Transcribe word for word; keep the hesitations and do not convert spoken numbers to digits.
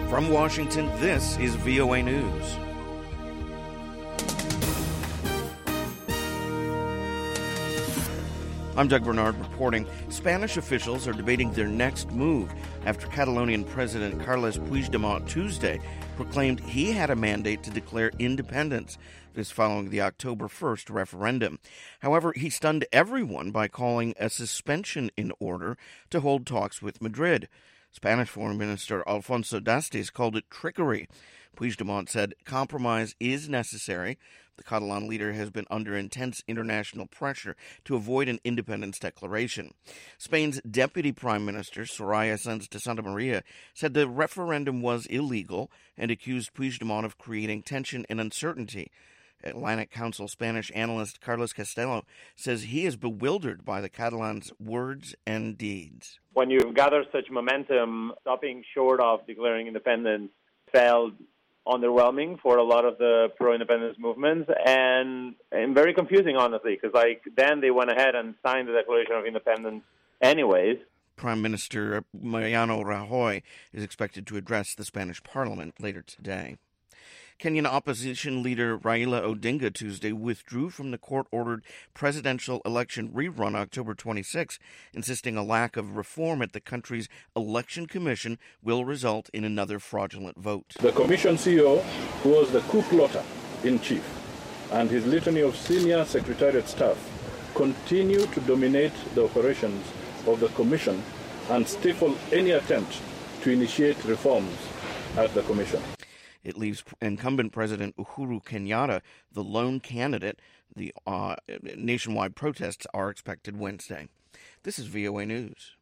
From Washington, this is V O A News. I'm Doug Bernard reporting. Spanish officials are debating their next move after Catalonian President Carles Puigdemont Tuesday proclaimed he had a mandate to declare independence, this following the October first referendum. However, he stunned everyone by calling a suspension in order to hold talks with Madrid. Spanish Foreign Minister Alfonso Dastis called it trickery. Puigdemont said compromise is necessary. The Catalan leader has been under intense international pressure to avoid an independence declaration. Spain's Deputy Prime Minister, Soraya Sáenz de Santamaría, said the referendum was illegal and accused Puigdemont of creating tension and uncertainty. Atlantic Council Spanish analyst Carlos Castelo says he is bewildered by the Catalans' words and deeds. When you gather such momentum, stopping short of declaring independence felt underwhelming for a lot of the pro-independence movements and, and very confusing, honestly, because like then they went ahead and signed the Declaration of Independence anyways. Prime Minister Mariano Rajoy is expected to address the Spanish Parliament later today. Kenyan opposition leader Raila Odinga Tuesday withdrew from the court-ordered presidential election rerun October twenty-sixth, insisting a lack of reform at the country's election commission will result in another fraudulent vote. The commission C E O, who was the coup plotter in chief, and his litany of senior secretariat staff continue to dominate the operations of the commission and stifle any attempt to initiate reforms at the commission. It leaves incumbent President Uhuru Kenyatta the lone candidate. The uh, nationwide protests are expected Wednesday. This is V O A News.